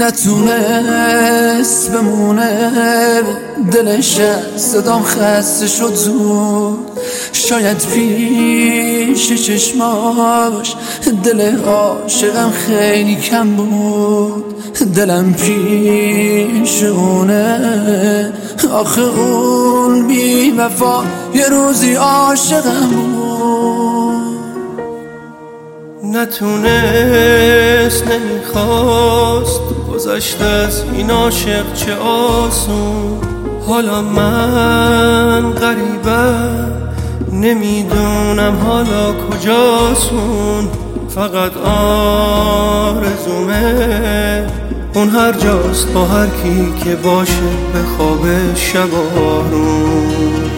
نتونست بمونه دلش از صدام خسته شد زود. شاید پیش چشماش دل عاشقم خیلی کم بود. دلم پیش اونه آخه اون بی وفا یه روزی عاشقم بود. نتونست نمیخواست گذشته از این عاشق چه آسون. حالا من غریبم نمیدونم حالا کجاسون. فقط آرزومه اون هر جاست با هر کی که باشه به خواب شبارون.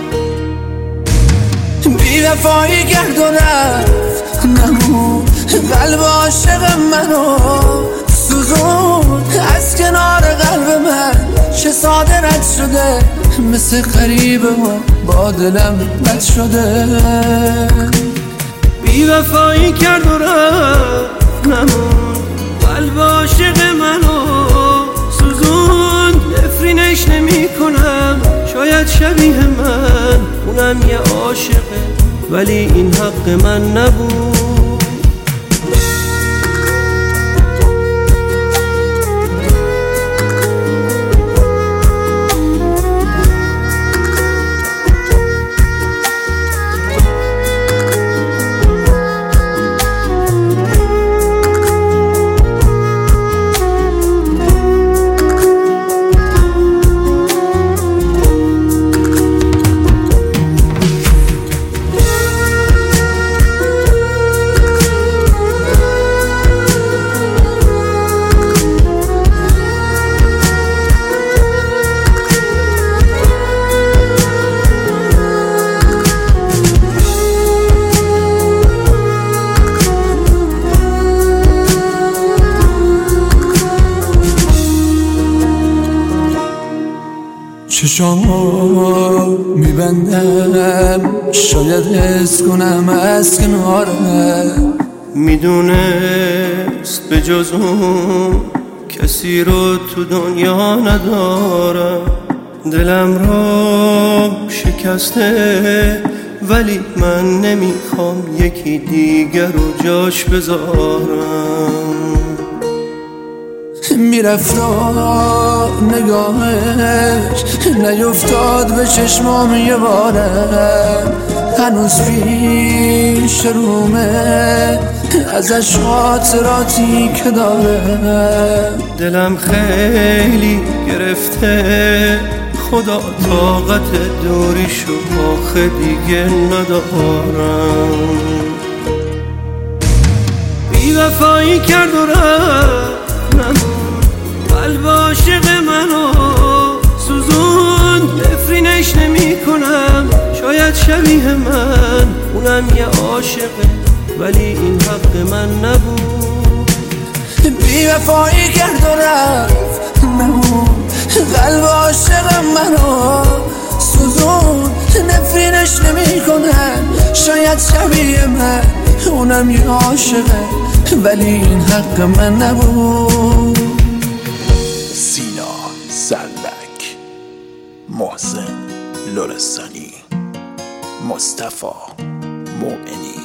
بی وفایی کرد و رفت نمون قلب عاشق منو سوزون. از کنار قلب من چه ساده رد شده مثل غریبه و با دلم بد شده. بی وفایی کرد و رفت نمون قلب عاشق منو سوزون. نفرینش نمی کنم شاید شبیه من اونم یه عاشقه ولی این حق من نبود. چشامو میبندم شاید حس کنم از کنارم. میدونست به جز اون کسی رو تو دنیا ندارم. دلم رو شکسته ولی من نمیخوام یکی دیگر رو جاش بذارم. میرفت نگاهش نیفتاد به چشمام یه بارم. هنوز پیش رومه ازش خاطراتی که دارم. دلم خیلی گرفته خدا طاقت دوریشو آخه دیگه ندارم. بی وفایی کرد و رفت نمون قلب عاشق منو سوزون. نفرینش نمی کنم شاید شبیه من اونم یه عاشقه ولی این حق من نبود. بی وفایی کرد و رفت نمون قلب عاشق منو سوزون. نفرینش نمی کنم شاید شبیه من اونم یه عاشقه ولی این حق من نبود. سینا زرلک، محسن لرستانی، مصطفی مومنی.